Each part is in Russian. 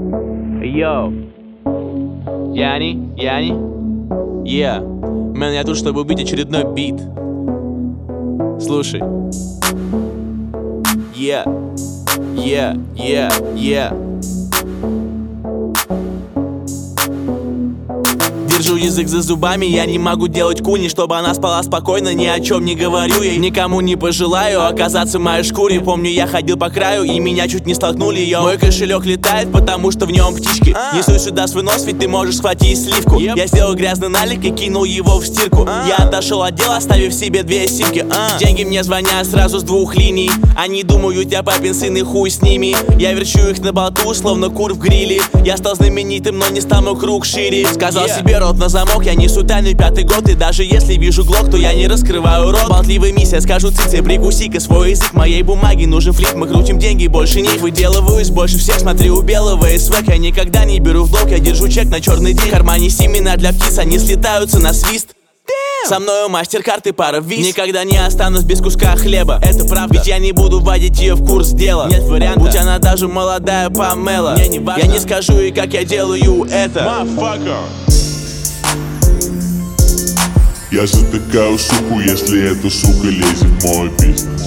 Йоу. Яни? Мэн, я тут, чтобы убить очередной бит. Слушай. Yeah. Держу язык за зубами, я не могу делать куни, чтобы она спала спокойно, ни о чем не говорю ей. Никому не пожелаю оказаться в моей шкуре. Помню, я ходил по краю, и меня чуть не столкнули, йоу. Мой кошелек летает, потому что в нем птички. Несу сюда свой нос, ведь ты можешь схватить сливку. Я сделал грязный налик и кинул его в стирку. Я отошел от дела, оставив себе 2 симки. Деньги мне звонят сразу с 2 линий. Они думают, я папин сын и хуй с ними. Я верчу их на болту, словно кур в гриле. Я стал знаменитым, но не стал мой круг шире. Сказал себе рот на замок, я несу тайный 5-й год. И даже если вижу глок, то я не раскрываю рот. Болтливый миссия, скажу цице, прикуси-ка свой язык. Моей бумаги нужен флик, мы крутим деньги, больше них. Выделываюсь больше всех, смотри, у белого и свек. Я никогда не беру в долг, я держу чек на черный день. В кармане семена для птиц, они слетаются на свист. Со мною мастер-карт и пара виз. Никогда не останусь без куска хлеба, это правда. Ведь я не буду вводить ее в курс дела. Нет варианта, будь она даже молодая Памела. Мне не важно, я не скажу ей, как я делаю это. Я затыкаю суку, если эта сука лезет в мой бизнес.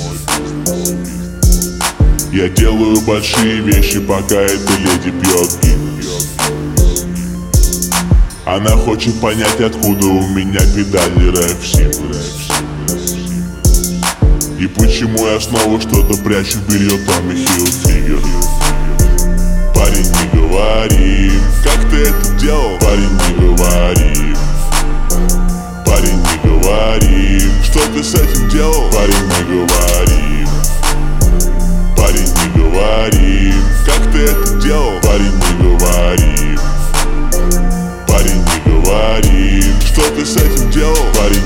Я делаю большие вещи, пока эта леди пьет Гиннес. Она хочет понять, откуда у меня педали рэп-синглс. И почему я снова что-то прячу, берет Томми Хилфигер. Парень, не говори, как ты это делал? Парень, не говори. Парень, не говори, что ты с этим делал? Парень, не говори. Парень, не говори, как ты это делал? Парень, не говори. Парень, не говори, что ты с этим делал? Парень,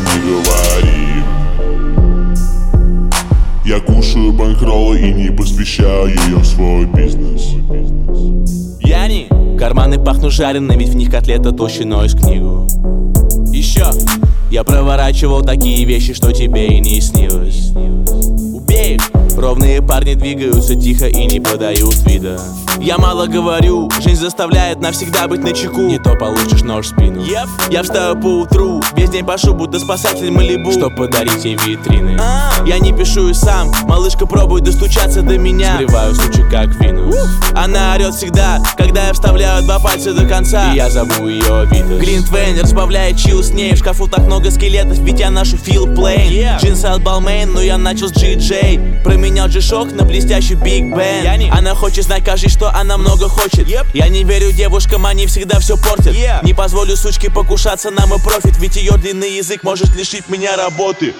не говори. Я кушаю банкроллы и не посвящаю ее в свой бизнес. Яни, карманы пахнут жареным, ведь в них котлета толщиной с книгу. Еще я проворачивал такие вещи, что тебе и не снилось. Убей их! Ровные парни двигаются тихо и не подают вида. Я мало говорю, жизнь заставляет навсегда быть начеку. Не то получишь нож в спину. Я встаю по утру, весь день пашу, будто спасатель Малибу, чтоб подарить ей витрины. Я не пишу и сам, малышка пробует достучаться до меня. Сбриваю случай как Винус. Она орет всегда, когда я вставляю 2 пальца до конца, и я зову ее Витас. Глинтвейн разбавляет чил с ней. В шкафу так много скелетов, ведь я ношу Фил Плейн. Джинсы от Балмейн, но я начал с GJ. Променял G-Shock на блестящий Big Ben. Она хочет знать, каждый, что она много хочет. Я не верю девушкам, они всегда все портят. Не позволю сучке покушаться на мой профит, ведь ее длинный язык может лишить меня работы.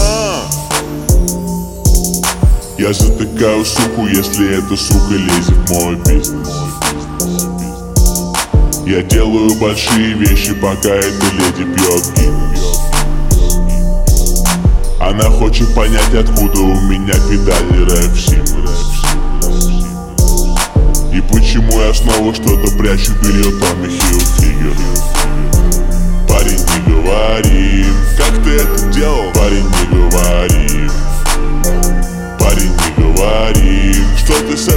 Я затыкаю суку, если эта сука лезет в мой бизнес. Я делаю большие вещи, пока эта леди пьет Гиннес. Она хочет понять, откуда у меня педали рэп-синглс. И почему я снова что-то прячу, берет Томми Хилфигер. Парень, не говори, как ты это делал? Парень, не говори. Парень, не говори, что ты с